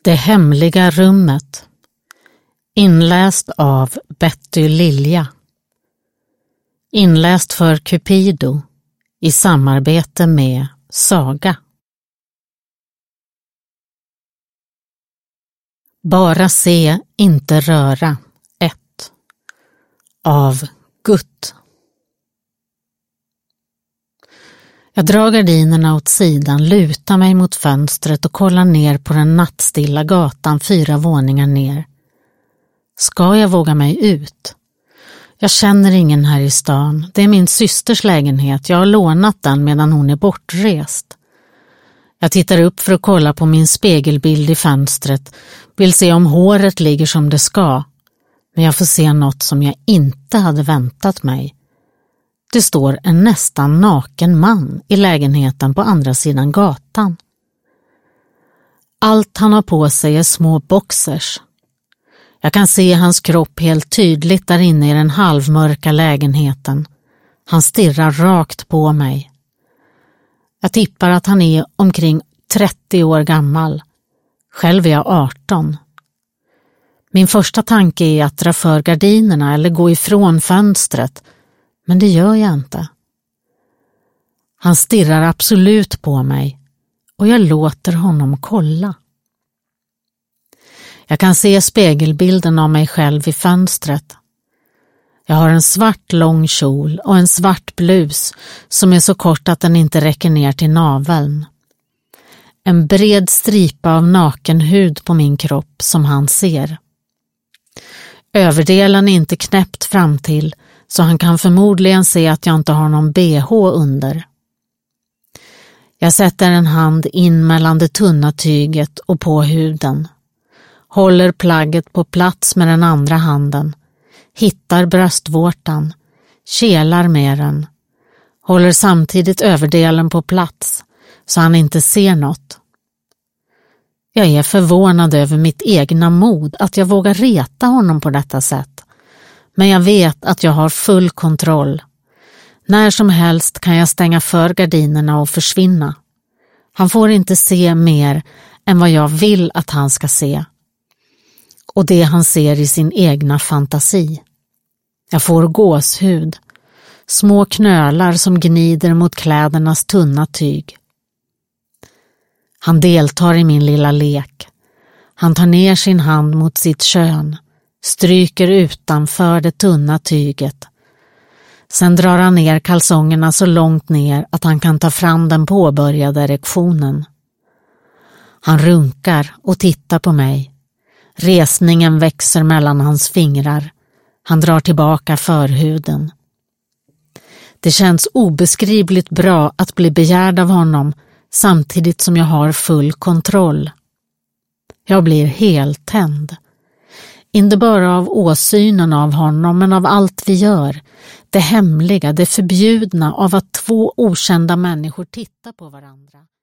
Det hemliga rummet. Inläst av Betty Lilja. Inläst för Cupido i samarbete med Saga. Bara se, inte röra. 1. Av Gutt. Jag drar gardinerna åt sidan, lutar mig mot fönstret och kollar ner på den nattstilla gatan 4 våningar ner. Ska jag våga mig ut? Jag känner ingen här i stan. Det är min systers lägenhet. Jag har lånat den medan hon är bortrest. Jag tittar upp för att kolla på min spegelbild i fönstret. Vill se om håret ligger som det ska. Men jag får se något som jag inte hade väntat mig. Det står en nästan naken man i lägenheten på andra sidan gatan. Allt han har på sig är små boxers. Jag kan se hans kropp helt tydligt där inne i den halvmörka lägenheten. Han stirrar rakt på mig. Jag tippar att han är omkring 30 år gammal. Själv är jag 18. Min första tanke är att dra för gardinerna eller gå ifrån fönstret. Men det gör jag inte. Han stirrar absolut på mig och jag låter honom kolla. Jag kan se spegelbilden av mig själv i fönstret. Jag har en svart lång kjol och en svart blus som är så kort att den inte räcker ner till naveln. En bred stripa av naken hud på min kropp som han ser. Överdelen är inte knäppt fram till, så han kan förmodligen se att jag inte har någon BH under. Jag sätter en hand in mellan det tunna tyget och på huden. Håller plagget på plats med den andra handen. Hittar bröstvårtan. Kelar med den. Håller samtidigt överdelen på plats så han inte ser något. Jag är förvånad över mitt egna mod att jag vågar reta honom på detta sätt. Men jag vet att jag har full kontroll. När som helst kan jag stänga för gardinerna och försvinna. Han får inte se mer än vad jag vill att han ska se. Och det han ser i sin egna fantasi. Jag får gåshud. Små knölar som gnider mot klädernas tunna tyg. Han deltar i min lilla lek. Han tar ner sin hand mot sitt kön. Stryker utanför det tunna tyget. Sen drar han ner kalsongerna så långt ner att han kan ta fram den påbörjade erektionen. Han runkar och tittar på mig. Resningen växer mellan hans fingrar. Han drar tillbaka förhuden. Det känns obeskrivligt bra att bli begärd av honom samtidigt som jag har full kontroll. Jag blir helt tänd. Inte bara av åsynen av honom men av allt vi gör. Det hemliga, det förbjudna av att 2 okända människor tittar på varandra.